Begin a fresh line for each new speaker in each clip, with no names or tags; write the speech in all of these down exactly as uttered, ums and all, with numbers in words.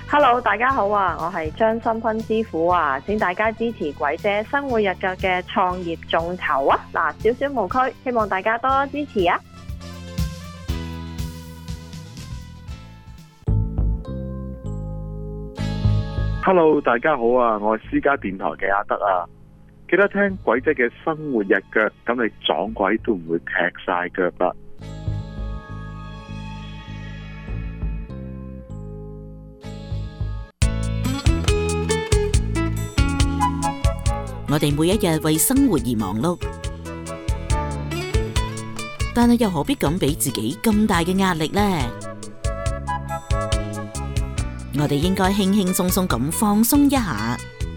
Hello， 大家好啊！我係張心坤師傅啊，請大家支持鬼姐生活日腳嘅創業眾籌啊！嗱，少少無區，希望大家多多支持啊！
Hello， 大家好啊！我係私家電台嘅阿德啊，記得聽鬼姐嘅生活日腳，咁你撞鬼都唔會踢晒腳啦。
我哋每一日為生活而忙碌，但係又何必咁俾自己咁大嘅壓力呢？我哋應該輕輕鬆鬆咁放鬆一下，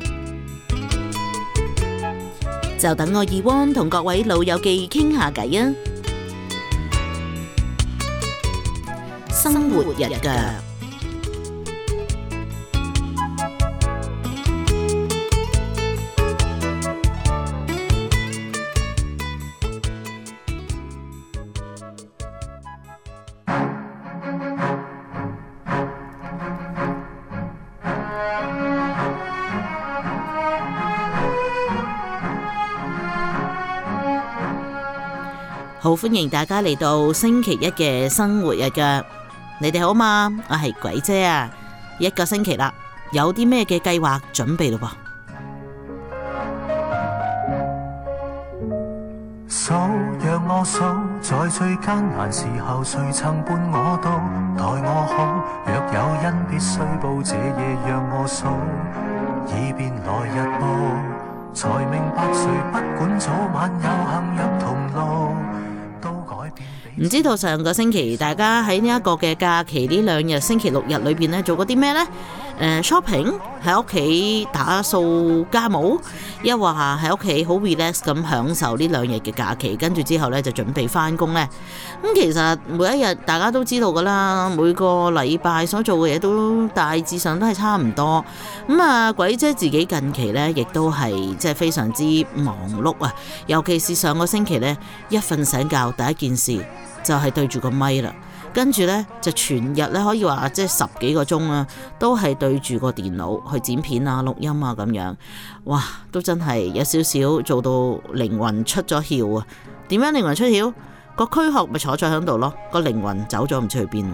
就等我二汪同各位老友記傾下偈啊！生活日腳。好，歡迎大家嚟到星期一嘅生活日腳，你哋好嘛？我係鬼姐啊，一個星期啦，有啲咩嘅計劃準備咯噃？
數讓我數，在最艱難時候，誰曾伴我到？待我好，若有因必須報，這夜讓我數，以便來日報，才明白誰不管早晚有幸入同路。
唔知道上個星期大家喺呢一個嘅假期呢兩日星期六日裏邊呢做過啲咩呢？誒 shopping 喺屋企打掃家務，抑或喺屋企好 relax 咁享受呢兩日嘅假期，跟住之後呢就準備翻工呢。咁其實每一日大家都知道噶啦，每個禮拜所做嘅嘢都大致上都係差唔多。咁啊，鬼姐自己近期呢亦都係即係非常之忙碌啊，尤其是上個星期呢，一瞓醒覺第一件事就係對住個咪啦。跟住呢，就全日咧可以話即係十幾個鐘啦，都係對住個電腦去剪片啊、錄音啊咁樣，哇！都真係有少少做到靈魂出咗竅啊！點樣靈魂出竅？個軀殼咪坐咗喺度咯，個靈魂走咗唔知去邊。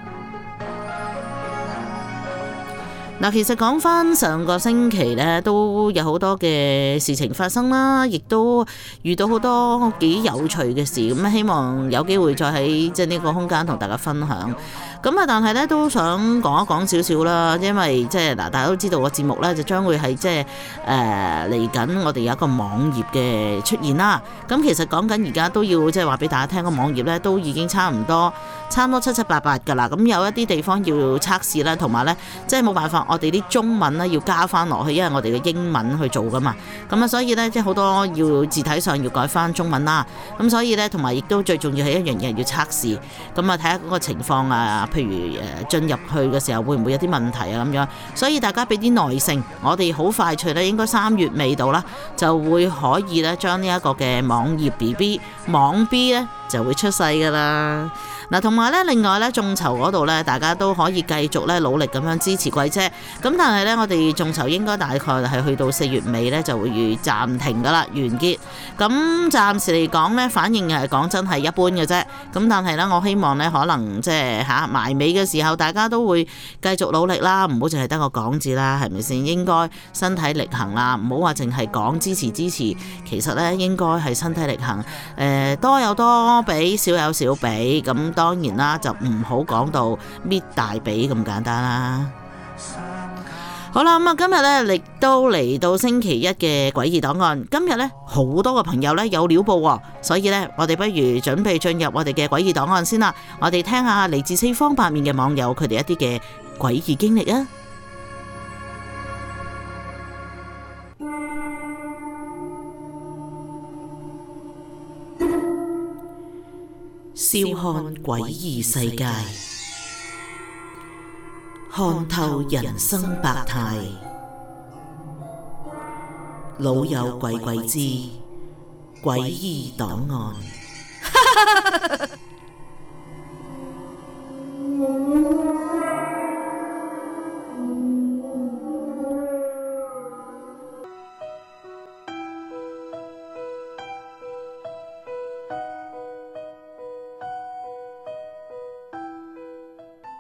嗱，其實講翻上個星期呢，都有好多嘅事情發生啦，亦都遇到好多幾有趣嘅事，咁希望有機會再喺即係呢個空間同大家分享。咁啊，但係咧都想講一講少少啦，因為即係嗱，大家都知道個節目咧就將會係即係誒嚟緊，我哋有一個網頁嘅出現啦。咁其實講緊而家都要即係話俾大家聽，個網頁咧都已經差唔多，差唔多七七八八噶啦。咁有一啲地方要測試啦，同埋咧即係冇辦法，我哋啲中文咧要加翻落去，因為我哋嘅英文去做噶嘛。咁啊，所以咧即係好多要字體上要改翻中文啦。咁所以咧，同埋亦都最重要係一樣嘢要測試。咁啊，睇下嗰個情況啊。譬如誒進入去嘅時候會唔會有啲問題啊咁樣，所以大家俾啲耐性，我哋好快脆咧，應該三月尾到啦，就會可以咧將呢一個嘅網頁 B B 網 B 咧就會出世噶啦。嗱，同埋咧，另外咧，眾籌嗰度咧，大家都可以繼續咧努力咁樣支持鬼姐。咁但係咧，我哋眾籌應該大概係去到四月尾咧就會暫停噶啦，完結。咁暫時嚟講咧，反應係講真係一般嘅啫。咁但係咧，我希望咧，可能即係嚇埋尾嘅時候，大家都會繼續努力啦，唔好淨係得個講字啦，係咪先？應該身體力行啦，唔好話淨係講支持支持。其實咧，應該係身體力行。誒、呃，多有多俾，少有少俾。咁當然啦，就唔好講到搣大髀咁簡單啦。好啦，咁啊，今日咧亦都嚟到星期一嘅詭異檔案。今日咧好多個朋友咧有料報，所以咧我哋不如準備進入我哋嘅詭異檔案先啦。我哋聽下嚟自四方八面嘅網友佢哋一啲嘅詭異經歷啊！笑看詭異世界，看透人生百態，老友鬼鬼之詭異檔案。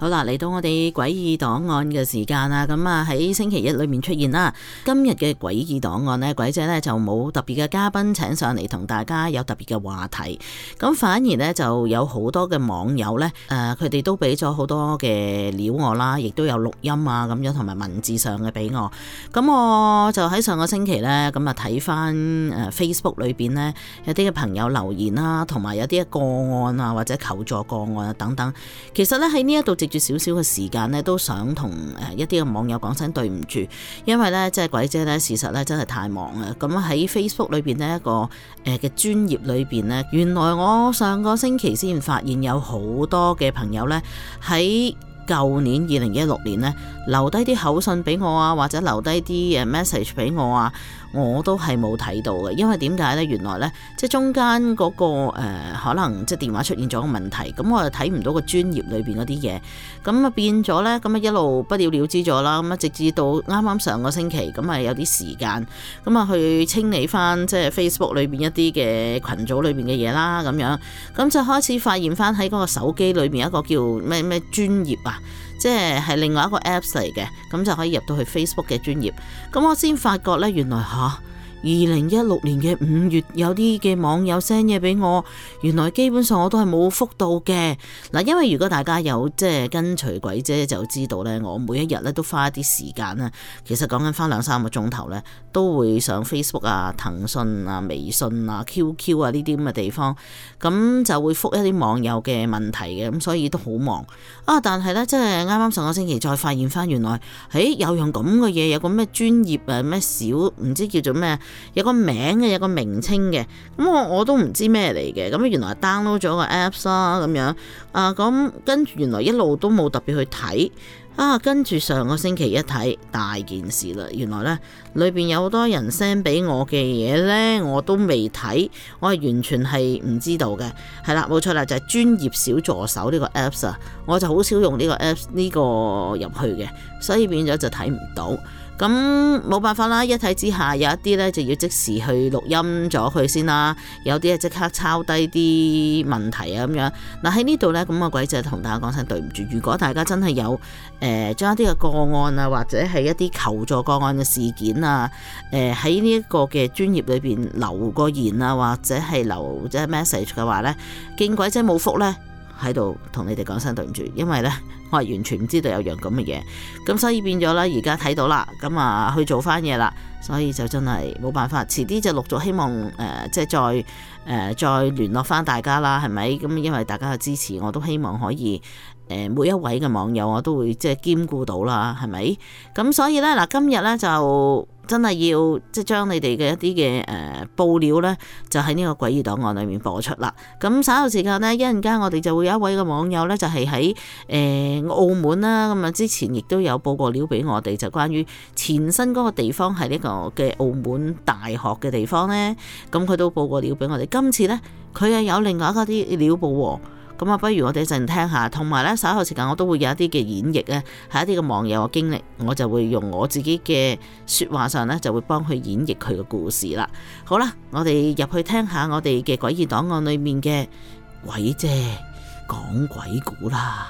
好啦，嚟到我哋詭異檔案嘅時間啦，咁啊喺星期一裏面出現啦。今日嘅詭異檔案呢，鬼姐呢就冇特別嘅嘉賓請上嚟同大家有特別嘅話題，咁反而呢，就有好多嘅網友呢，誒佢哋都俾咗好多嘅料我啦，亦都有錄音啊咁樣同埋文字上嘅俾我。咁我就喺上個星期呢，咁啊睇翻誒 Facebook 裏邊呢，有啲嘅朋友留言啦，同埋有啲嘅個案啊或者求助個案啊等等。其實呢，喺呢一度直住少少嘅時間咧，都想同誒一啲嘅網友講聲對唔住，因為咧即係鬼姐咧，事實咧真係太忙啦。咁喺 Facebook 裏邊呢，一個誒嘅專頁裏邊呢，原來我上個星期先發現有好多嘅朋友咧喺舊年二零一六年呢，留低啲口信俾我啊，或者留低啲誒 message 俾我啊，我都係冇睇到嘅。因為點解呢？原來呢，即係中間嗰、那個誒、呃，可能即係電話出現咗個問題，咁我又睇唔到個專頁裏邊嗰啲嘢，咁啊變咗呢，咁啊一路不了了之咗啦。咁啊直至到啱啱上個星期，咁啊有啲時間，咁啊去清理翻即係 Facebook 裏邊一啲嘅群組裏邊嘅嘢啦，咁樣，咁就開始發現翻喺嗰個手機裏邊一個叫咩咩專頁啊。即係係另外一個 Apps 嚟嘅，咁就可以入到去 Facebook 嘅專頁。咁我先發覺呢，原來吓二零一六年嘅五月有啲嘅網友 send 嘢俾我，原來基本上我都係冇覆到嘅。嗱，因為如果大家有即係跟隨鬼姐就知道呢，我每一日咧都花一啲時間咧，其實講緊花兩三個鐘頭呢，都會上 Facebook 啊、騰訊啊、微信啊、Q Q 啊呢啲咁嘅地方，咁就會覆一啲網友嘅問題嘅，咁所以都好忙啊。但係呢，即係啱啱上個星期再發現翻，原來誒有樣咁嘅嘢，有個咩專頁啊，咩小唔知叫做咩。有個名嘅，有個名稱嘅，咁我我都唔知咩嚟嘅，咁原來 download 咗個 apps 啦，咁樣啊，咁跟住原來一路都冇特別去睇啊，跟住上個星期一睇大件事啦，原來呢裏邊有好多人 send 俾我嘅嘢呢，我都未睇，我係完全係唔知道嘅，係啦，冇錯啦，就係專頁小助手呢個 apps 啊，我就好少用呢個 apps 呢個入去嘅，所以變咗就睇唔到。咁冇辦法啦，一睇之下有一啲咧就要即時去錄音咗佢先啦，有啲啊即刻抄低啲問題啊咁樣。嗱喺呢度咧，咁啊鬼姐同大家講聲對唔住。如果大家真係有誒將、呃、一啲嘅個案啊，或者係一啲求助個案嘅事件啊，誒喺呢一個嘅專頁裏邊留個言啊，或者係留即係 message 嘅話咧，見鬼姐冇覆咧，喺度同你哋講聲對唔住，因為咧。我係完全唔知道有樣咁嘅嘢，咁所以變咗啦，而家睇到啦，咁啊去做翻嘢啦，所以就真係冇辦法，遲啲就陸續希望誒、呃，即係再誒、呃、再聯絡翻大家啦，係咪？咁因為大家嘅支持，我都希望可以誒、呃、每一位嘅網友我都會即係兼顧到啦，係咪？咁所以咧嗱，今日咧就真係要即係將你哋嘅一啲嘅誒報料咧，就喺呢個詭異檔案裏面播出啦。咁稍後時間呢，一陣間我哋就會有一位嘅網友咧，就係喺誒澳門啦。咁啊，之前亦都有報過料俾我哋，就關於前身嗰個地方係呢個嘅澳門大學嘅地方咧。咁佢都報過料俾我哋。今次咧，佢又有另外一啲料報喎。咁啊，不如我哋一陣聽下，同埋咧稍後時間我都會有一啲嘅演繹咧，係一啲嘅網友嘅經歷，我就會用我自己嘅説話上咧，就會幫佢演繹佢嘅故事啦。好啦，我哋入去聽下我哋嘅詭異檔案裏面嘅鬼姐講鬼故啦。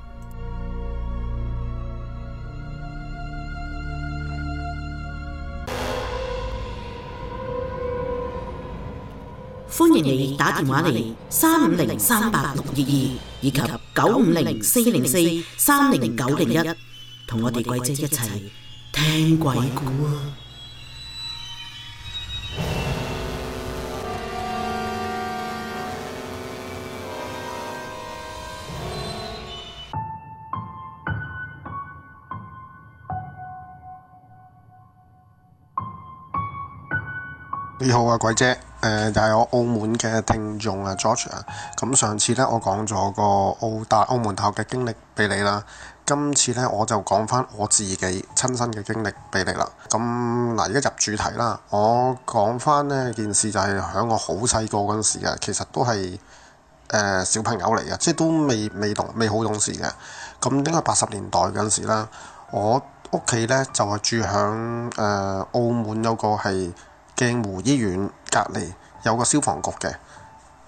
歡迎你打電話嚟三五零三八六二二以及九五零四零四三零九零一，同我哋鬼姐一齊聽鬼故啊！
你好啊，鬼姐，誒、呃、就係、是、我澳門嘅聽眾啊 George 啊。咁上次咧我講咗個澳大澳門大學嘅經歷俾你啦，今次咧我就講翻我自己親身嘅經歷俾你啦。咁嗱，而家入主題啦，我講翻呢件事就係喺我好細個嗰陣時嘅，其實都係誒、呃、小朋友嚟嘅，即係都未未懂未好懂事嘅。咁應該八十年代嗰陣時啦，我屋企咧就係、是、住響誒、呃、澳門有個係鏡湖醫院隔離有個消防局嘅，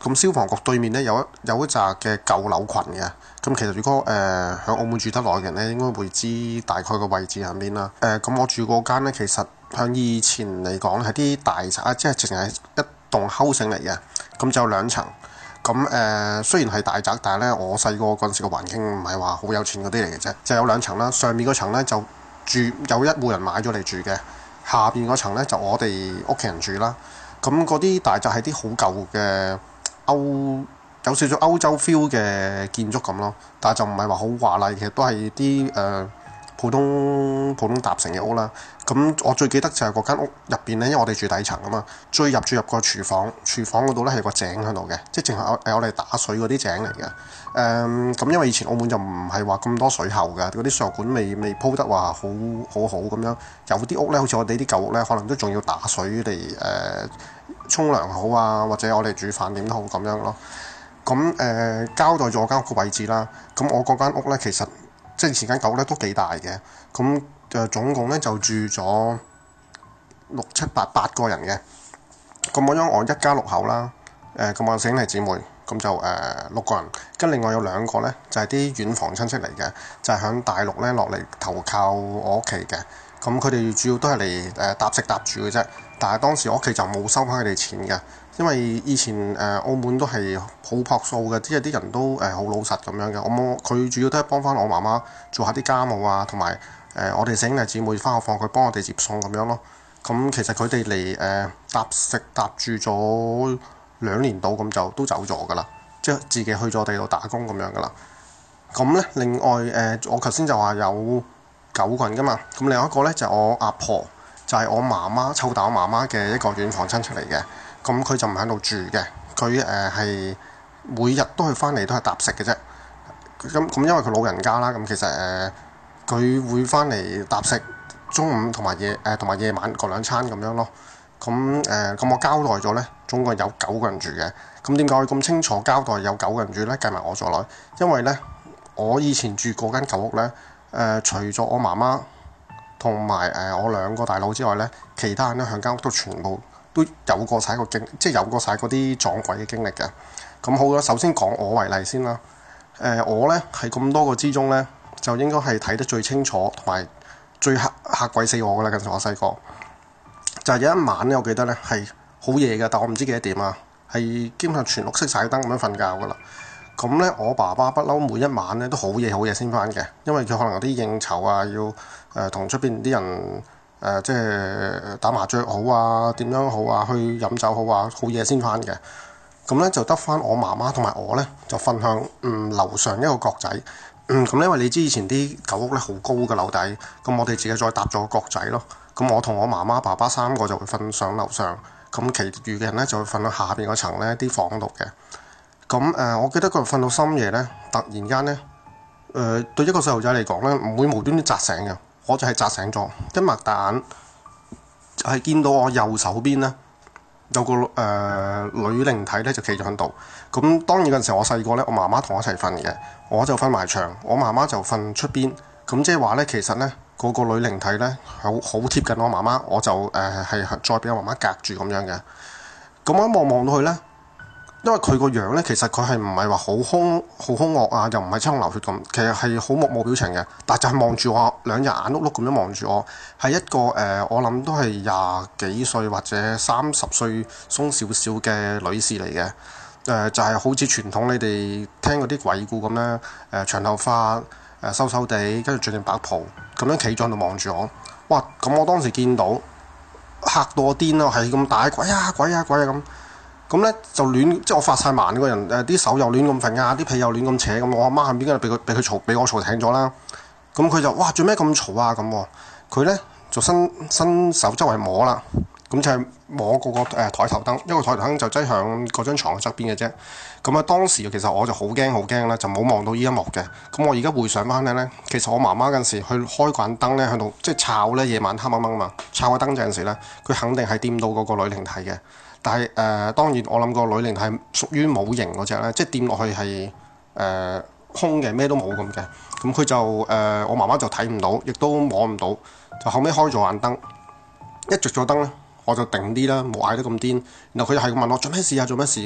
咁消防局對面咧有一有一紮嘅舊樓群嘅。咁其實如果誒喺、呃、澳門住得耐嘅人咧，應該會知大概個位置喺邊啦。誒、呃、咁我住嗰間咧，其實向以前嚟講係啲大宅啊，即係淨係一棟 housing 嚟嘅。咁就有兩層。咁誒、呃、雖然係大宅，但係咧我細個嗰陣時個環境唔係話好有錢嗰啲嚟嘅啫，就有兩層啦。上面嗰層咧就住有一戶人買咗嚟住嘅，下邊嗰層咧就我哋屋企人住啦。咁嗰啲大宅係啲好舊嘅歐有少少歐洲 feel 嘅建築咁咯，但係就唔係話好華麗，其實都係啲誒普通普通搭成嘅屋啦。咁我最記得就係嗰間屋入邊咧，因為我哋住底層啊嘛，最入住入個廚房，廚房嗰度咧係個井喺度嘅，即係淨係我哋打水嗰啲井嚟嘅。誒、嗯、咁因為以前澳門就唔係話咁多水喉㗎，嗰啲水喉管未未鋪得話好好好咁樣，有啲屋咧好似我哋啲舊屋咧，可能都仲要打水嚟誒沖涼好啊，或者我哋煮飯點都好咁樣咯。咁誒、呃、交代咗我間屋個位置啦。咁我嗰間屋咧其實即係以前間舊屋咧都幾大嘅。咁誒總共咧就住咗六七八八個人嘅。咁我因我一家六口啦。誒咁我兄弟姊妹，咁就誒、呃、六個人。跟另外有兩個咧就係啲遠房親戚嚟嘅，就係、是、響大陸咧落嚟投靠我屋企嘅。咁佢哋主要都係嚟誒搭食搭住嘅啫。但係當時我屋企就冇收翻佢哋錢嘅。因為以前誒、呃、澳門都係好樸素嘅，即係啲人都誒好、呃、老實咁樣嘅。我冇佢主要都係幫翻我媽媽做下啲家務啊，同埋誒我哋兄弟姊妹翻學放佢幫我哋接送咁樣咯。咁、嗯、其實佢哋嚟誒搭食搭住咗兩年度，咁就都走咗㗎啦，即係自己去咗地度打工咁樣㗎啦。咁咧另外誒、呃、我頭先就話有九個人㗎嘛，咁另外一個咧就係、我阿婆，就係、係、我媽媽湊大我媽媽嘅一個遠房親戚嚟嘅。咁佢就唔喺度住嘅，佢誒係每日都去翻嚟都係搭食嘅啫。咁咁因為佢老人家啦，咁其實誒佢、呃、會翻嚟搭食，中午同埋夜誒同埋夜晚各兩餐咁樣咯。咁誒咁我交代咗咧，總共有九個人住嘅。咁點解我咁清楚交代有九個人住咧？計埋我在內，因為咧我以前住嗰間舊屋咧，誒、呃、除咗我媽媽同埋誒我兩個大佬之外咧，其他人咧喺間屋都全部都有過晒個經，即係有過晒嗰啲撞鬼嘅經歷嘅。咁好啦，首先講我為例先啦。誒、呃，我咧係咁多個之中咧，就應該係睇得最清楚同埋最嚇嚇鬼死我噶啦。嗰陣時我細個就係、是、有一晚咧，我記得咧係好夜嘅，但我唔知幾多點啊，係基本上全屋熄晒燈咁樣瞓覺噶啦。咁咧，我爸爸不嬲每一晚咧都好夜好夜先翻嘅，因為佢可能有啲應酬啊，要誒同出邊啲人。誒、呃、即係打麻雀好啊，點樣好啊，去飲酒好啊，好夜先翻嘅。咁咧就得翻我媽媽同埋我咧，就瞓向嗯樓上一個角仔。嗯，咁因為你知以前啲舊屋咧好高嘅樓底，咁我哋自己再搭咗個角仔咯。咁我同我媽媽、爸爸三個就會瞓上樓上，咁其餘嘅人咧就會瞓到下邊嗰層咧啲房度嘅。咁誒、呃，我記得佢瞓到深夜咧，突然間咧，誒、呃、對一個細路仔嚟講咧，唔會無端端扎醒嘅。我就係扎醒咗，一擘大眼就係、是、見到我右手邊咧有個誒、呃、女靈體咧就企咗喺度。咁當然嗰陣時我細個咧，我媽媽同我一齊瞓嘅，我就瞓埋牆，我媽媽就瞓出邊。咁即係話咧，其實咧嗰、那個女靈體咧好好貼近我媽媽，我就誒係、呃、再俾我媽媽隔住咁樣嘅。咁我一望望到佢咧。因為佢個樣咧，其實佢係唔係話好兇好兇惡啊，又唔係七孔流血咁，其實係好木無表情嘅。但係就係望住我，兩隻眼碌碌咁樣望住我，係一個誒、呃，我諗都係廿幾歲或者三十歲鬆少少嘅女士嚟嘅。誒、呃、就係、是、好似傳統你哋聽嗰啲鬼故咁咧，誒、呃、長頭髮，誒、呃、瘦瘦地，跟住着件白袍，咁樣企咗喺度望住我。哇！咁我當時見到嚇到我癲咯，係咁大鬼啊鬼啊鬼啊咁。咁咧就亂，即係我發晒盲個人，誒、呃、啲手又亂咁揈啊，啲被又亂咁扯咁。我阿媽喺邊度俾佢俾佢嘈，俾我嘈醒咗啦。咁佢就哇做咩咁嘈啊咁？佢咧就伸伸手周圍摸啦，咁就係摸嗰個誒台頭燈，因為台頭燈就擠響嗰張牀嘅側邊嘅啫。咁啊當時其實我就好驚好驚啦，就冇望到呢一幕嘅。咁我而家回想翻咧，其實我媽媽嗰陣時去開慣燈咧，喺度即係摷咧夜晚黑掹掹嘛，摷個燈嗰陣時咧，佢肯定係掂到嗰個女靈體嘅。但係誒、呃，當然我諗個女靈係屬於冇形嗰隻咧，即係掂落去係誒、呃、空嘅，咩都冇咁嘅。咁佢就誒、呃，我媽媽就睇唔到，亦都摸唔到。就後尾開咗眼燈，一着咗燈咧，我就定啲啦，冇嗌得咁癲。然後佢就係咁問我做咩事啊？做咩事？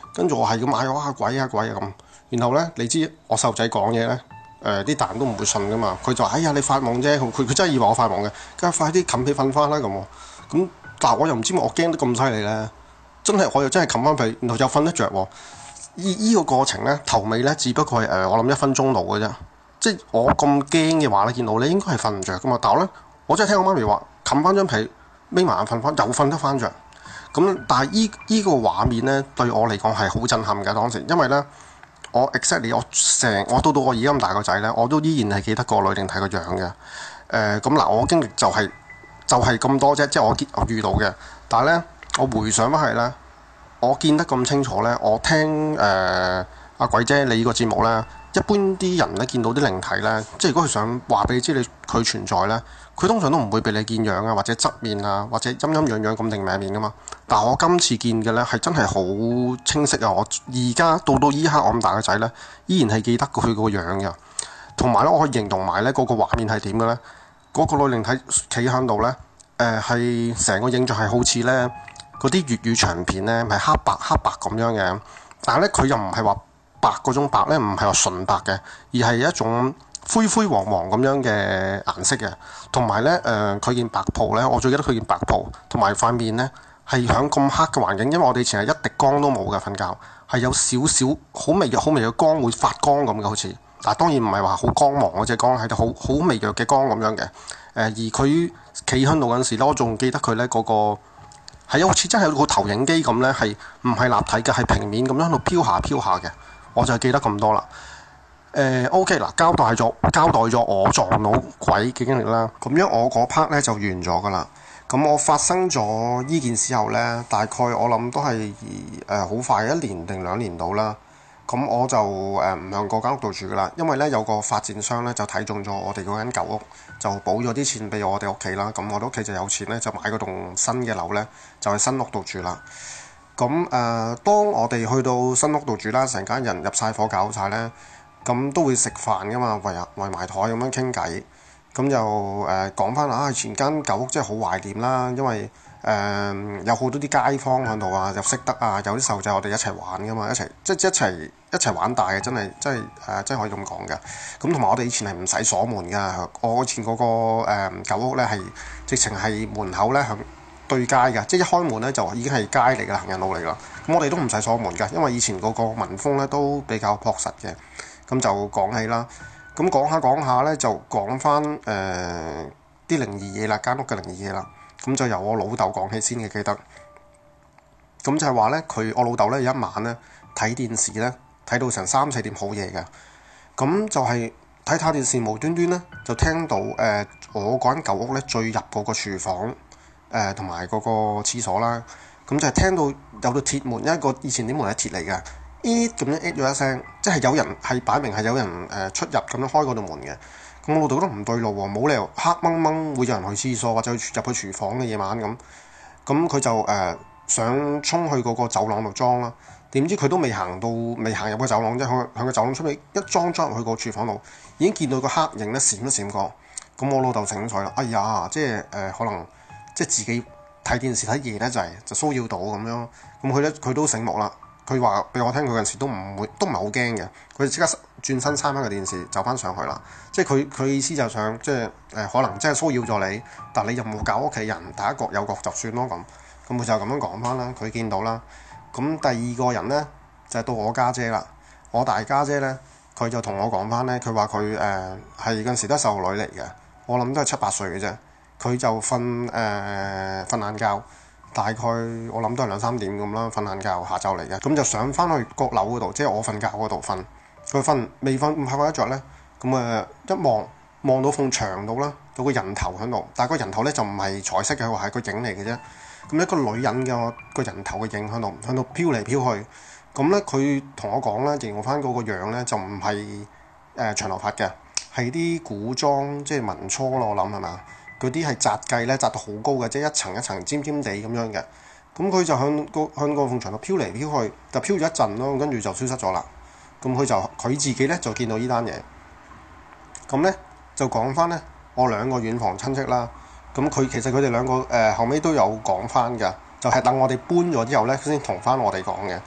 跟住我係咁嗌我啊鬼啊鬼啊咁。然後咧，你知我細路仔講嘢咧，誒、呃、啲大人都唔會信噶嘛。佢就話：哎呀，你發夢啫！佢佢真係以為我發夢嘅，梗係快啲冚被瞓翻啦咁。咁但係我又唔知我驚得咁犀利咧，真係我又真係冚翻被，然後又瞓得着喎。依依個過程咧，頭尾咧，只不過係誒、呃、我諗一分鐘到嘅啫。即係我咁驚嘅話咧，見到你應該係瞓唔着噶嘛。但係咧，我真係聽我媽咪話，冚翻張被，眯埋眼瞓翻，又瞓得翻着。咁但係依依個畫面咧，對我嚟講係好震撼嘅當時，因為咧。我 exactly 我成我到到我而家咁大個仔咧，我都依然係記得個女靈體個樣嘅。誒咁嗱，我經歷就係、是、就係、是、咁多啫，即係我見我遇到嘅。但係咧，我回想翻係咧，我見得咁清楚咧，我聽誒阿、呃、鬼姐你呢個節目咧，一般啲人咧見到啲靈體咧，即係如果佢想話俾你知你佢存在咧，佢通常都唔會俾你見樣啊，或者側面啊，或者陰陰陽陽咁定名面噶嘛。但係我今次見嘅咧係真係好清晰啊！我而家到到依刻我咁大個仔咧，依然係記得佢個樣嘅。同埋咧，我可以形容埋咧嗰個畫面係點嘅咧？嗰、嗰個女靈體企喺度咧，誒係成個影像係好似咧嗰啲粵語長片咧，係黑白黑白咁樣嘅。但係咧，佢又唔係話白嗰種白咧，唔係話純白嘅，而係一種灰灰黃黃咁樣嘅顏色嘅。同埋咧，誒佢件白袍咧，我最記得佢件白袍，同埋塊面咧。係喺咁黑嘅環境，因為我哋以前係一滴光都冇嘅瞓覺，係有少少好微弱、好微弱嘅光會發光咁嘅，好似，但係當然唔係話好光芒嗰隻光，係好好微弱嘅光咁樣嘅。誒、呃，而佢企喺度嗰陣時咧，我仲記得佢咧嗰個係好似真係個投影機咁咧，係唔係立體嘅，係平面咁樣喺度飄下飄下嘅。我就記得咁多啦。誒、呃、OK 嗱，交代咗交代咗我撞到鬼嘅經歷啦。咁樣我嗰 part 咧就完咗噶啦。咁我發生咗依件事後呢，大概我諗都係誒好快一年定兩年到啦。咁我就誒唔喺嗰間屋度住噶啦，因為呢有個發展商呢就睇中咗我哋嗰間舊屋，就補咗啲錢俾我哋屋企啦。咁我哋屋企就有錢呢，就買嗰棟新嘅樓呢，就喺新屋度住啦。咁誒、呃，當我哋去到新屋度住啦，成間人入晒伙搞晒呢，咁都會食飯噶嘛，圍圍埋台咁樣傾偈。咁就誒講翻啊，前間舊屋真係好懷念啦，因為誒、呃、有好多啲街坊喺度啊，又識得啊，有啲細路仔我哋一齊玩噶嘛，一齊即係一齊一齊玩大嘅，真係真係誒、呃、真係可以咁講嘅。咁同埋我哋以前係唔使鎖門㗎，我以前嗰、那個誒、呃、舊屋咧係直情係門口咧向對街㗎，即係一開門咧就已經係街嚟㗎，行人路嚟㗎。咁我哋都唔使鎖門㗎，因為以前嗰個民風咧都比較樸實嘅。咁就講起啦。咁講下講下咧，就講翻誒啲靈異嘢啦，間屋嘅靈異嘢啦。咁就由我老豆講起先嘅，記得。咁就係話咧，佢我老豆咧有一晚咧睇電視咧，睇到成三四點好夜嘅。咁就係睇睇電視，無端端咧就聽到誒、呃、我嗰間舊屋咧最入嗰個廚房誒同埋嗰個廁所啦。咁就係聽到有個鐵門，因為個以前啲門係鐵嚟嘅。咦咁樣咦咗一聲，即係有人係擺明係有人誒出入咁樣開嗰道門嘅。咁我老豆覺得唔對路喎，冇理由黑掹掹會有人去廁所或者去入去廚房嘅夜晚咁。咁佢就誒、呃、想衝去嗰個走廊度裝啦。點知佢都未行到，未行入個走廊啫，向向個走廊出面一裝裝入去個廚房度，已經見到個黑影咧閃一閃過。咁我老豆醒彩啦，哎呀，即係誒、呃、可能即係自己睇電視睇夜咧就係就騷擾到咁樣。咁佢咧佢都醒目啦。佢話俾我聽，佢嗰陣時都唔會，都唔係好驚嘅。佢即刻轉身閂翻個電視，走翻上去啦。即係佢佢意思就想，即係誒、呃、可能真係騷擾咗你，但係你又冇搞屋企人，大家各有各就算咯咁。咁佢就咁樣講翻啦。佢見到啦。咁第二個人咧就係、是、到我家姐啦。我大家姐咧，佢就同我講翻咧，佢話佢誒係嗰陣時都係細路女嚟嘅。我諗都係七八歲嘅啫。佢就瞓誒瞓晏覺。大概我諗都係兩三點咁啦，瞓晏覺，下晝嚟嘅，咁就上翻去閣樓嗰度，即係我瞓覺嗰度瞓。佢瞓未瞓唔係瞓得着咧，咁啊一望望到埲牆度啦，有個人頭喺度，但係個人頭咧就唔係彩色嘅，係個影嚟嘅啫。咁一個女人嘅個人頭嘅影喺度，喺度飄嚟飄去。咁咧佢同我講咧，形容翻嗰個樣咧就唔係誒長頭髮嘅，係啲古裝即係民初咯，我諗係嘛？嗰啲係紮髻咧，紮到好高嘅，即係一層一層尖尖地咁樣嘅。咁佢就向個向個埲牆度飄嚟飄去，就飄咗一陣咯，跟住就消失咗啦。咁佢就佢自己咧就見到呢單嘢。咁咧就講翻咧，我兩個遠房親戚啦。咁佢其實佢哋兩個誒、呃、後尾都有講翻㗎，就係、是、等我哋搬咗之後咧，先同翻我哋講嘅。佢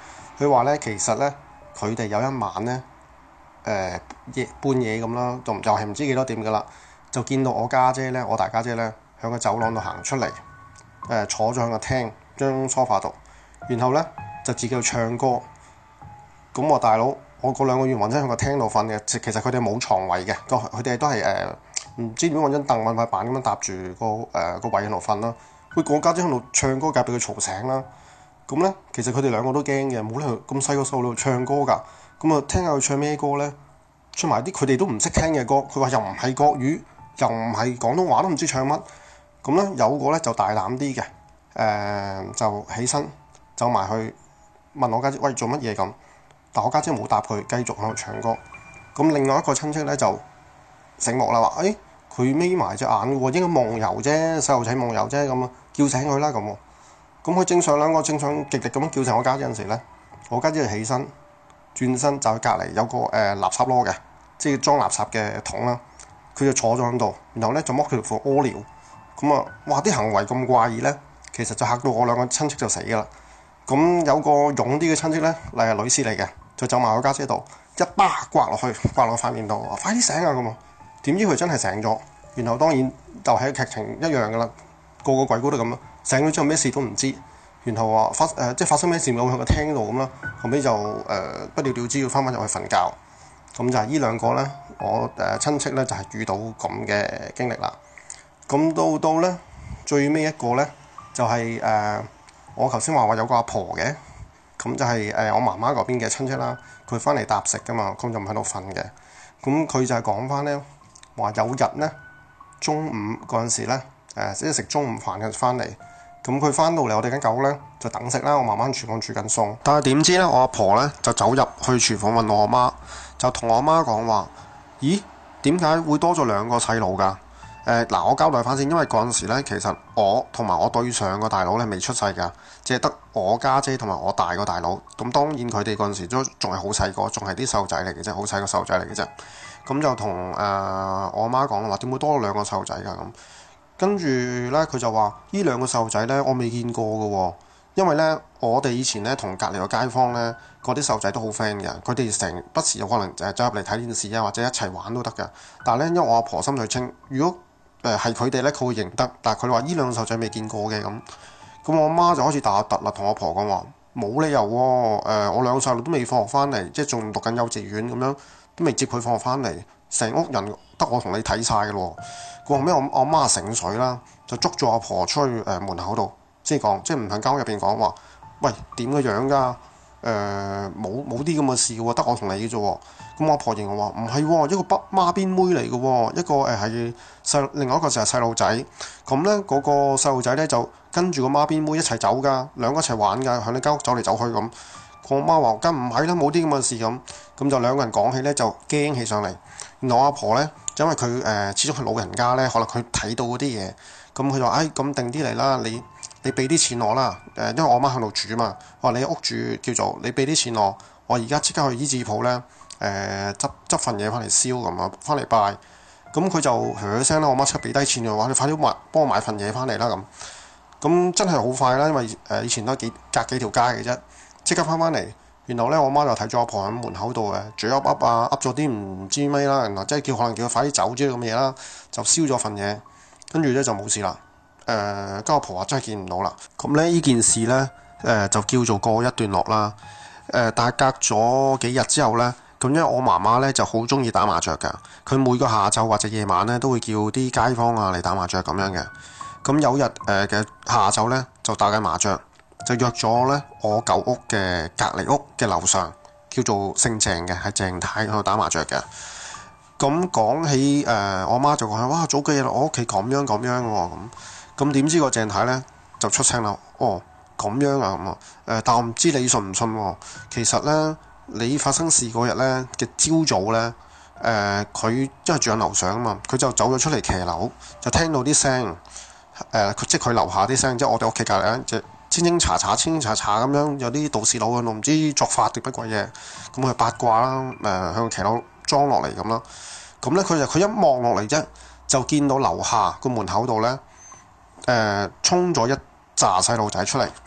佢話咧其實咧佢哋有一晚咧誒夜半夜咁啦，就又係唔知幾多點噶啦，就見到我家姐咧，我大家姐咧喺個走廊度行出嚟，誒、呃、坐咗喺個廳張梳化度，然後咧就自己去唱歌。咁我大佬，我嗰兩個月揾真喺個廳度瞓嘅，其實佢哋冇床位嘅，佢哋都係誒唔知點揾張凳揾塊板咁樣搭住個誒、呃、個位喺度瞓啦。佢我家姐喺度唱歌，梗係俾佢嘈醒啦。咁咧，其實佢哋兩個都驚嘅，冇理由咁細個細路唱歌㗎。咁啊，聽下佢唱咩歌咧？唱埋啲佢哋都唔識聽嘅歌。佢話又唔係國語，又唔係廣東話，都唔知唱乜。咁咧有個咧就大膽啲嘅，誒、呃、就起身走埋去問我家姐，喂，做乜嘢咁？但我家姐冇答佢，繼續喺度唱歌。咁另外一個親戚咧就醒目啦，話誒佢眯埋隻眼喎，應該夢遊啫，細路仔夢遊啫咁啊，叫醒佢啦咁喎。咁佢正常兩個正常極力咁樣叫醒我家姐嗰陣時咧，我家姐就起身轉身就喺隔離有個誒、呃、垃圾籮嘅，即係裝垃圾嘅桶啦。佢就坐咗喺度，然後咧就剝佢條褲屙尿。咁啊，哇！啲行為咁怪異咧，其實就嚇到我兩個親戚就死㗎啦。咁有個勇啲嘅親戚咧，嚟係女士嚟嘅，就走埋我家姐度一巴刮落去，刮落塊面度，話快啲醒啊咁啊！點知佢真係醒咗，然後當然就係劇情一樣㗎啦，個個鬼故都咁啦。醒咗之後咩事都唔知，然後話發誒、呃、即係發生咩事冇喺個廳度咁啦，後尾就誒、呃、不了了之要翻返入去瞓覺。咁就係呢兩個咧，我誒、呃、親戚咧就係、是、遇到咁嘅經歷啦。咁到到咧最尾一個咧就係、是、誒、呃、我頭先話我有個阿婆嘅，咁就係、是、誒、呃、我媽媽嗰邊嘅親戚啦。佢翻嚟搭食噶嘛，咁就唔喺度瞓嘅。咁佢就係講翻咧話有日咧中午嗰陣時咧誒即係食中午飯嘅翻嚟。咁佢翻到嚟，我哋間狗咧就等食啦。我媽媽喺廚房煮緊餸，但係點知咧，我阿婆咧就走入去廚房問我阿媽，就同我阿媽講話：咦，點解會多咗兩個細路㗎？誒、呃、嗱，我交代翻先，因為嗰陣時咧，其實我同埋我對上個大佬咧未出世㗎，只係得我家姐同埋我大個大佬。咁當然佢哋嗰陣時都仲係好細個，仲係啲細路仔嚟嘅啫，好細個細路仔嚟嘅啫。咁就同誒、呃、我阿媽講話，點會多咗兩個細路仔㗎咁？跟住咧，佢就話：呢兩個細路仔咧，我未見過嘅喎、哦。因為咧，我哋以前咧同隔離個街坊咧，嗰啲細路仔都好 friend 嘅。佢哋成不時有可能誒走入嚟睇電視啊，或者一齊玩都得㗎。但係咧，因為我阿婆心水清，如果誒係佢哋咧，佢會認得。但係佢話呢兩個細路仔未見過嘅咁。咁我阿媽就開始打突啦，同我阿婆講話：冇理由喎、哦呃，我兩個細路都未放學翻嚟，即係仲讀緊幼稚園咁樣，都未接佢放學翻嚟，成屋人得我同你睇晒嘅咯。後尾我我阿媽醒水啦，就捉咗阿婆出去誒、呃、門口度，先講，即係唔喺間屋入邊講話，喂，點個樣㗎？誒冇冇啲咁嘅事喎，得我同你嘅啫喎。咁我阿婆形容話唔係喎，一個北孖邊妹嚟嘅喎，一個誒係細，另外一個就係細路仔。咁咧嗰個細路仔咧就跟住個孖邊妹一齊走㗎，兩個一齊玩㗎，喺你間屋走嚟走去咁。我阿媽話：梗唔係啦，冇啲咁嘅事咁。咁就兩個人講起咧就驚起上嚟。然後我阿婆咧，因為佢誒、呃、始終係老人家咧，可能佢睇到嗰啲嘢，咁佢就話：哎，咁定啲嚟啦，你你俾啲錢我啦。誒、呃，因為我阿媽喺度住嘛，我話你屋住叫做你俾啲錢我，我而家即刻去醫治鋪咧，誒、呃、執執份嘢翻嚟燒咁啊，翻嚟拜。咁佢就噓聲啦，我媽即刻俾低錢嘅話，你快啲買幫我買份嘢翻嚟啦咁。咁真係好快啦，因為誒、呃、以前都幾隔幾條街嘅啫，即刻翻翻嚟。然後咧，我媽就睇咗阿婆喺門口度誒，嘴噏噏啊，噏咗啲唔知咩啦，然後即係叫可能叫佢快啲走之類咁嘅嘢啦，就燒咗份嘢，跟住咧就冇事啦。誒、呃，跟阿婆話真係見唔到啦。咁咧呢件事咧誒、呃、就叫做過一段落啦。誒、呃，但係隔咗幾日之後咧，咁因為我媽媽咧就好中意打麻雀㗎，佢每個下晝或者夜晚咧都會叫啲街坊啊嚟打麻雀咁樣嘅。咁有日誒嘅下晝咧就打緊麻雀。就約咗咧我舊屋嘅隔離屋嘅樓上，叫做姓鄭嘅，係鄭太喺度打麻雀嘅。咁講起誒、呃，我媽就講：哇，早幾日我屋企咁樣咁樣喎咁。咁點知個鄭太咧就出聲啦。哦，咁樣啊咁啊誒，但我唔知你信唔信喎。其實咧，你發生事嗰日咧嘅朝早咧，誒、呃、佢因為住喺樓上啊嘛，佢就走咗出嚟騎樓，就聽到啲聲誒、呃，即係佢樓下啲聲，即係我哋屋企隔離咧，即清清查查、清清查查咁樣，有啲道士佬喺度，唔知作法定乜鬼嘢，咁佢八卦啦，誒、呃、向騎樓裝落嚟咁啦。咁咧佢就佢一望落嚟啫，就見到樓下個門口度咧，誒衝咗一紮細路仔出嚟。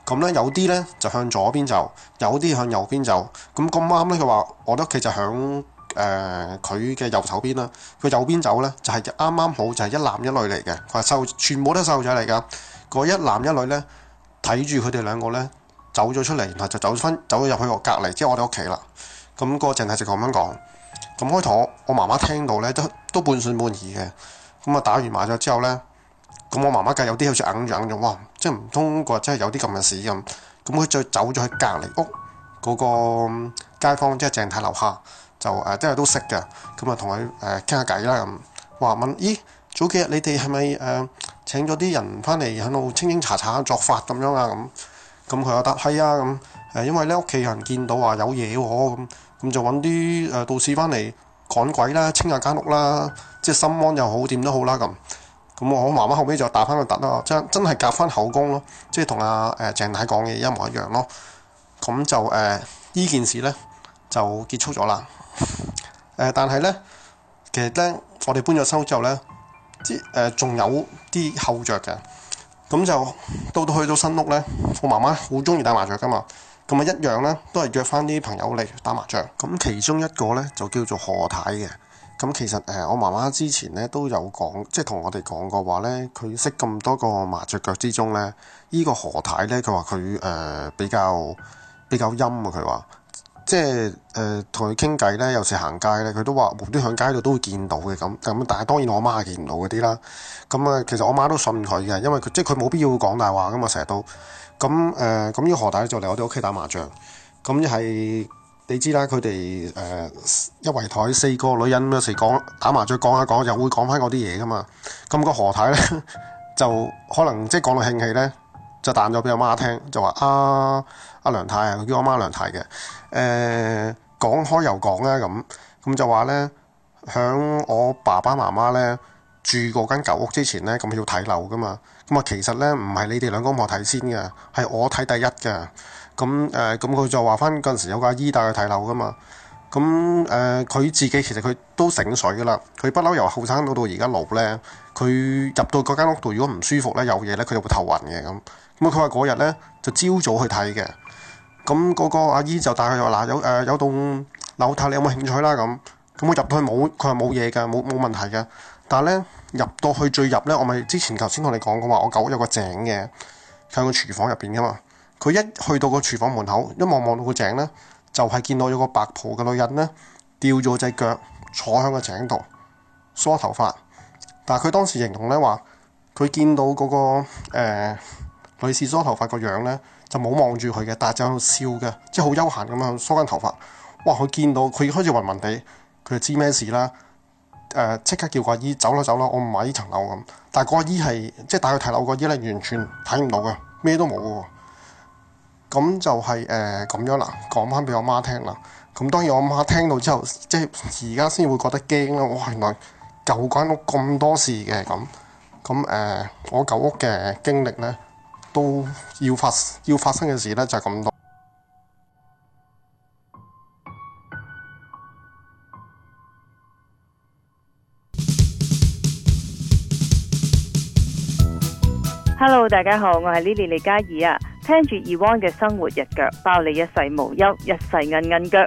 咁咧有啲咧就向左邊走，有啲向右邊走。咁咁啱咧，佢話我哋屋企就響誒佢嘅右手邊啦。佢右邊走咧就係啱啱好就係一男一女嚟嘅。佢話細全部都係細路仔嚟㗎。嗰一男一女咧睇住佢哋兩個咧走咗出嚟，然後就走翻走咗入去我隔離，即係我哋屋企啦。咁、那個鄭太直咁樣講。咁開頭我媽媽聽到咧都都半信半疑嘅。咁啊打完麻雀之後咧。咁我媽媽計有啲好似硬住硬住，哇！即係唔通個真係有啲咁嘅事咁。咁佢再走咗去隔離屋嗰個街坊，即係鄭太樓下，就誒即係都識嘅。咁啊同佢誒傾下偈啦咁。話問：咦，早幾日你哋係咪誒請咗啲人翻嚟喺度清清查查作法咁樣啊？咁咁佢又答係啊咁。誒因為咧屋企人見到話有嘢喎，咁咁就揾啲誒道士翻嚟趕鬼啦，清下間屋啦，即係心安又好，點都好啦咁。咁我媽媽後尾就打翻個突啦，真真係夾翻口供咯，即係同阿誒鄭太講嘅一模一樣咯。咁就誒呢、呃、件事咧就結束咗啦。誒、呃，但係咧其實咧我哋搬咗收之後咧，即誒仲有啲後着嘅。咁就到到去到新屋咧，我媽媽好中意打麻雀噶嘛，咁啊一樣咧都係約翻啲朋友嚟打麻雀。咁其中一個咧就叫做何太嘅。咁其實誒，我媽媽之前咧都有講，即係同我哋講過話咧，佢識咁多個麻雀腳之中咧，依、這個何太咧，佢話佢誒比較比較陰啊。佢話即係誒同佢傾偈咧，有時行街咧，佢都話無端響街度都會見到嘅咁咁。但係當然我媽係見唔到嗰啲啦。咁啊，其實我媽都信佢嘅，因為佢即係佢冇必要講大話噶嘛，成日都咁誒。咁呢個何太就嚟我哋屋企打麻雀，咁一係。你知啦，佢哋誒一圍台四個女人有時講打麻雀講下講，又會講翻嗰啲嘢噶嘛。咁、那個何太咧就可能即係講到興起咧，就彈咗俾阿媽聽，就話阿阿梁太啊，佢叫我媽梁太嘅。誒、呃、講開又講啦，咁咁就話咧，響我爸爸媽媽咧住嗰間舊屋之前咧，咁要睇樓噶嘛。咁啊，其實咧唔係你哋兩公婆睇先嘅，係我睇第一嘅。咁誒，咁佢、呃、就話翻嗰陣時有個阿姨帶佢睇樓噶嘛。咁誒，佢、呃、自己其實佢都醒水噶啦。佢不嬲由後生到到而家老咧，佢入到嗰間屋度，如果唔舒服咧，有嘢咧，佢就會頭暈嘅咁。咁佢話嗰日咧就朝早去睇嘅。咁嗰個阿姨就帶佢話嗱，有誒、呃、有棟樓睇，你有冇興趣啦咁。咁我入到去冇，佢話冇嘢㗎，冇冇問題嘅。但係咧入到去最入咧，我咪之前頭先同你講過話，我舊屋有個井嘅喺個廚房入邊噶嘛。佢一去到個廚房門口，一望望到個井咧，就係、是、見到有個白袍嘅女人咧，吊咗隻腳坐喺個井度梳頭髮。但係佢當時形容咧話，佢見到嗰、那個、呃、女士梳頭髮個樣咧，就冇望住佢嘅，但係就喺度笑嘅，即係好悠閒咁樣梳緊頭髮。哇！佢見到佢開始暈暈地，佢就知咩事啦。誒、呃，即刻叫個阿姨走啦走啦，我唔買呢層樓咁。但係個阿姨係即係帶佢睇樓個阿姨咧，完全睇唔到嘅，咩都冇嘅。咁就係誒咁樣啦，講翻俾我媽聽啦。咁當然我媽聽到之後，即係而家先會覺得驚啦。哇！原來舊間屋咁多事嘅咁，咁誒、呃、我舊屋嘅經歷咧，都要發要發生嘅事咧就係咁多。
Hello， 大家好，我係 Lily 李嘉怡啊。聽住 Ewan 嘅生活日腳，包你一世無憂，一世韌韌腳。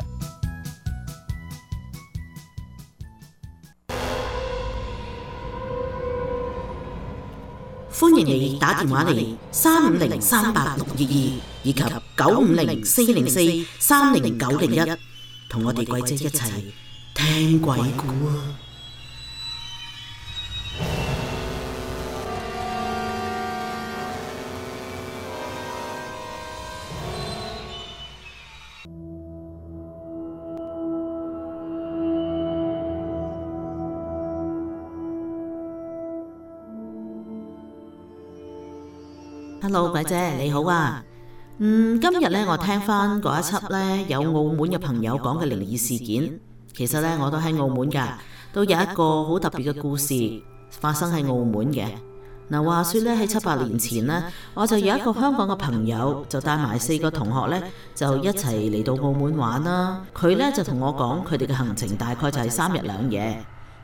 歡迎你打電話嚟三五零三八六二二以及九五零四零四三零九零一，同我哋鬼姐一齊聽鬼故啊！Hello， 鬼姐你好啊。嗯，今日咧我聽翻嗰一輯咧有澳門嘅朋友講嘅靈異事件。其實咧我都喺澳門噶，都有一個好特別嘅故事發生喺澳門嘅。嗱，話說咧喺七八年前呢，我就有一個香港嘅朋友，就帶埋四個同學咧，就一齊嚟到澳門玩啦。佢咧就同我講，佢哋嘅行程大概就係三日兩夜。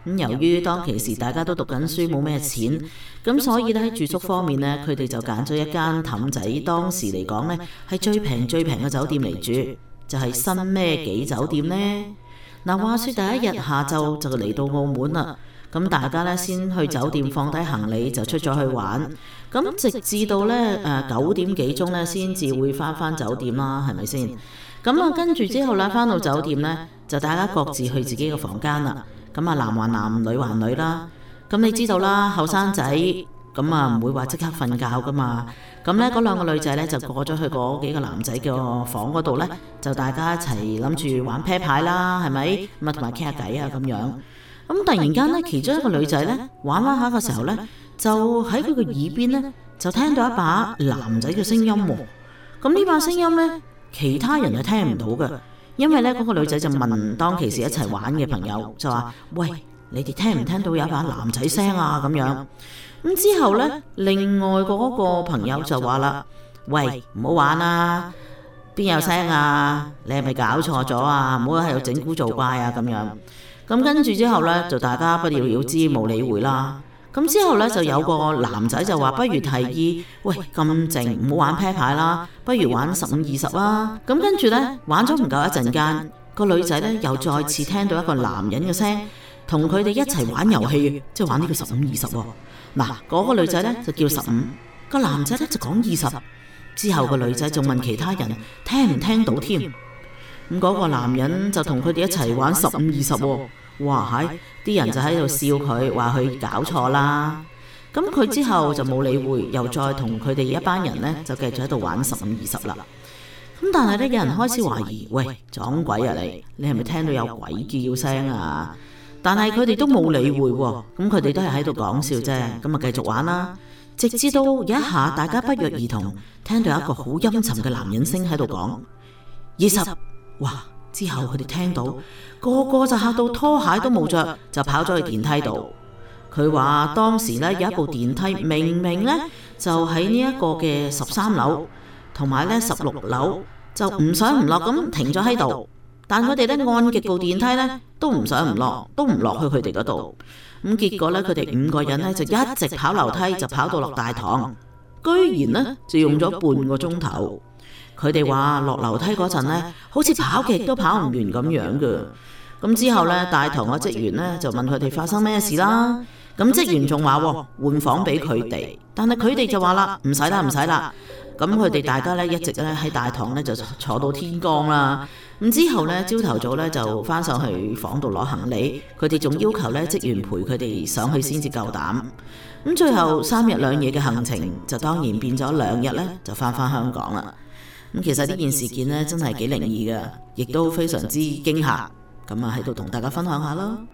咁由於當其時大家都讀緊書，冇咩錢，咁所以咧喺住宿方面呢，佢哋就揀咗一間氹仔當時嚟講呢係最平最平嘅酒店嚟住，就係新咩幾酒店呢。嗱，話說第一日下晝就嚟到澳門啦，咁大家呢先去酒店放低行李就出咗去玩，咁直至到呢誒九點幾鐘呢先至會翻返酒店啦，係咪先？咁啊跟住之後呢，翻到酒店呢，就大家各自去自己嘅房間啦。咁啊，男還男，女還女啦。咁你知道啦，後生仔咁啊，唔會話即刻瞓覺噶嘛。咁呢，嗰兩個女仔呢，就過咗去嗰幾個男仔嘅房嗰度呢，就大家一齊諗住玩啤牌啦，係咪？咁啊，同埋傾下偈啊咁樣。咁突然間呢，其中一個女仔呢，玩玩下嘅時候呢，就喺佢嘅耳邊呢，就聽到一把男仔嘅聲音喎。咁呢把聲音呢，其他人係聽唔到嘅。因為咧，嗰個女仔就問當其時一齊玩嘅朋友，就話：喂，你哋聽唔聽到有一把男仔聲啊？咁樣咁之後呢，另外嗰個朋友就話啦：喂，唔好玩啊！邊有聲啊？你係咪搞錯咗啊？唔好喺度整蠱做怪啊！咁樣咁跟住之後呢，就大家不了了之，冇理會啦。咁之後呢，就有個男仔就話：不如提議，喂，咁靜，唔好玩啤牌啦，不如玩十五二十啦。咁跟住呢，玩咗唔夠一陣間，個女仔呢又再次聽到一個男人嘅聲，同佢哋一齊玩遊戲，即係玩呢個十五二十喎。嗱，嗰個女仔呢就叫十五，個男仔呢就講二十。之後個女仔仲問其他人聽唔聽到添。咁嗰個男人就同佢哋一齊玩十五二十喎。哇！係啲人就喺度笑佢，話佢搞錯啦。咁佢之後就冇理會，又再同佢哋一班人呢，就繼續喺度玩十五二十啦。咁但係呢，有人開始懷疑，喂，撞鬼啊你！你係咪聽到有鬼叫聲啊？但係佢哋都冇理會喎。咁佢哋都係喺度講笑啫。咁啊繼續玩啦。直至到有一下，大家不約而同聽到一個好陰沉嘅男人聲喺度講二十。哇！之後佢哋聽到個個就嚇到拖鞋都冇着，就跑咗去電梯度。佢話當時呢，有一部電梯明明呢，就喺呢一個嘅十三樓同埋呢十六樓，就唔上唔落咁停咗喺度。但佢哋呢，按極部電梯呢，都唔上唔落，都唔落去佢哋嗰度。咁結果呢，佢哋五個人呢，就一直跑樓梯，就跑到落大堂，居然呢，就用咗半個鐘頭。佢哋話落樓梯嗰陣呢，好似跑極都跑唔完咁樣嘅。咁之後呢，大堂嘅職員呢就問佢哋發生咩事啦。咁職員仲話換房俾佢哋，但係佢哋就話啦，唔使啦，唔使啦。咁佢哋大家呢一直咧喺大堂呢就坐到天光啦。咁之後呢，朝頭早呢就翻上去房度攞行李，佢哋仲要求呢職員陪佢哋上去先至夠膽。咁最後三日兩夜嘅行程就當然變咗兩日呢就翻返香港啦。咁其實呢件事件呢，真係幾靈異㗎，亦都非常之驚嚇。咁啊喺度同大家分享下啦。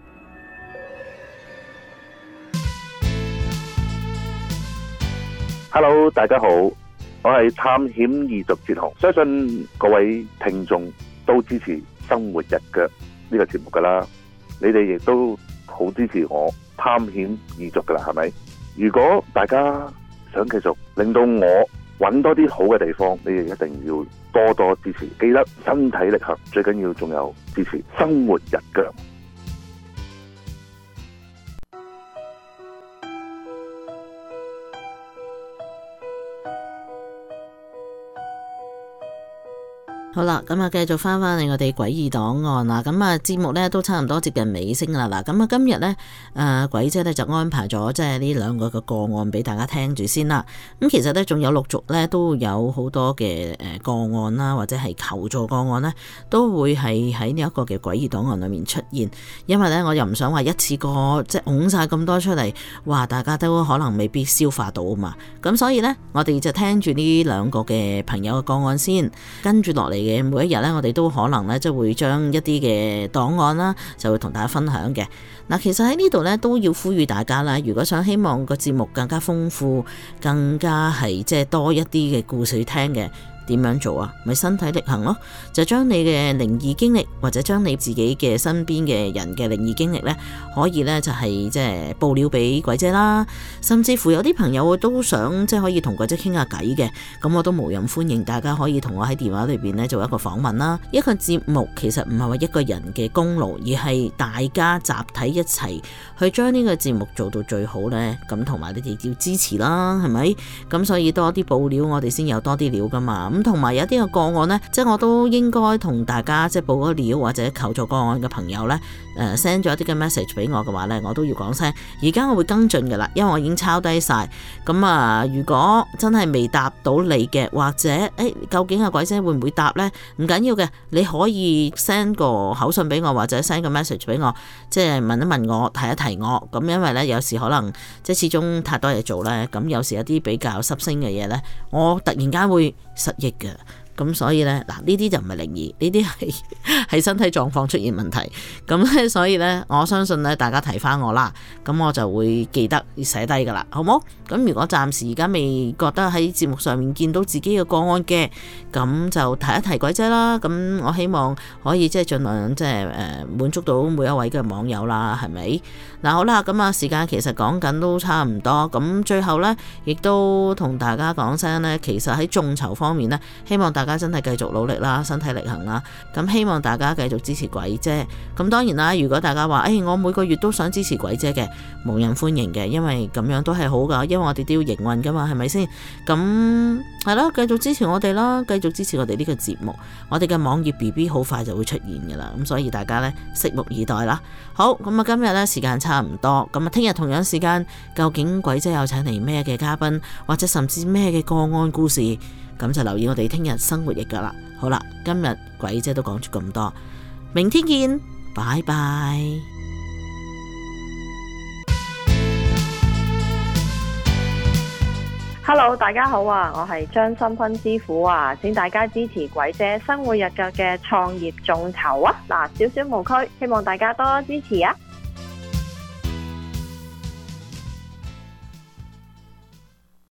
Hello， 大家好，我係探險異族哲雄，相信各位聽眾都支持生活日腳呢個節目㗎啦。你哋亦都好支持我探險異族㗎啦，係咪？如果大家想繼續令到我揾多啲好嘅地方，你哋一定要多多支持，記得身體力行，最緊要仲有支持生活日腳。
好啦，咁啊，繼續翻翻嚟我哋詭異檔案啦。咁啊，節目咧都差唔多接近尾聲啦。嗱，咁啊，今日咧，誒，鬼姐咧就安排咗即係呢兩個嘅個案俾大家聽住先啦。咁其實咧，仲有陸續咧都有好多嘅誒個案啦，或者係求助個案咧，都會係喺呢一個嘅詭異檔案裏面出現。因為咧，我又唔想話一次過即係拱晒咁多出嚟，哇！大家都可能未必消化到啊嘛。咁所以咧，我哋就聽住呢兩個嘅朋友嘅個案先，跟住落嚟嘅每一日咧，我哋都可能咧，即係會將一啲嘅檔案啦，就會同大家分享嘅。嗱，其實喺呢度咧都要呼籲大家啦，如果想希望個節目更加豐富，更加係即係多一啲嘅故事聽嘅， 點樣做啊？咪身體力行咯，就將你嘅靈異經歷或者將你自己嘅身邊嘅人嘅靈異經歷呢，可以呢就係即係報料俾鬼姐啦，甚至乎有啲朋友都想即係可以同鬼姐傾下偈嘅，咁我都無任歡迎大家可以同我喺電話裏邊呢做一個訪問啦。一個節目其實唔係話一個人嘅功勞，而係大家集體一齊去將呢個節目做到最好呢。咁同埋你哋要支持啦，係咪？咁所以多啲報料，我哋先有多啲料噶嘛。咁同埋有啲嘅個案呢，即係我都應該同大家即係報個料或者求助個案嘅朋友呢，誒 send 咗一啲嘅 message 俾我嘅話呢，我都要講聲。而家我會跟進噶啦，因為我已經抄低晒。咁啊，如果真係未答到你嘅，或者誒、欸、究竟阿鬼姐會唔會答呢？唔緊要嘅，你可以 send 個口信俾我，或者 send 個 message 俾我，即係問一問我，提一提我。咁因為呢，有時可能即係始終太多嘢做呢，咁有時有啲比較濕星嘅嘢呢，我突然間會失憶嘅。咁所以呢，嗱呢啲就唔係靈異，呢啲係係身體狀況出現問題。咁咧，所以呢，我相信呢，大家提翻我啦，咁我就會記得寫低噶啦，好冇？咁如果暫時而家未覺得喺節目上面見到自己嘅個案嘅，咁就提一提鬼姐啦。咁我希望可以即係盡量即係誒滿足到每一位嘅網友啦，係咪？嗱好啦，咁啊時間其實講緊都差唔多，咁最後呢，亦都同大家講聲呢，其實喺眾籌方面呢，希望大家真係繼續努力啦，身體力行啦。咁希望大家繼續支持鬼姐。咁當然啦，如果大家話誒、哎、我每個月都想支持鬼姐嘅，無人歡迎嘅，因為咁樣都係好噶，因為我哋都要營運噶嘛，係咪先？咁係咯，繼續支持我哋啦，繼續支持我哋呢個節目。我哋嘅網頁 B B 好快就會出現噶啦，咁所以大家呢，拭目以待啦。好，咁啊今日呢，時間差唔多，咁啊聽日同樣時間，究竟鬼姐有請嚟咩嘅嘉賓，或者甚至咩嘅個案故事，咁就留意我哋聽日生活日噶啦。好啦，今日鬼姐都講咗咁多，明天見，拜拜。
Hello， 大家好啊，我係張心坤師傅啊，請大家支持鬼姐生活日腳嘅創業眾籌啊！嗱，少少無區，希望大家多多支持啊！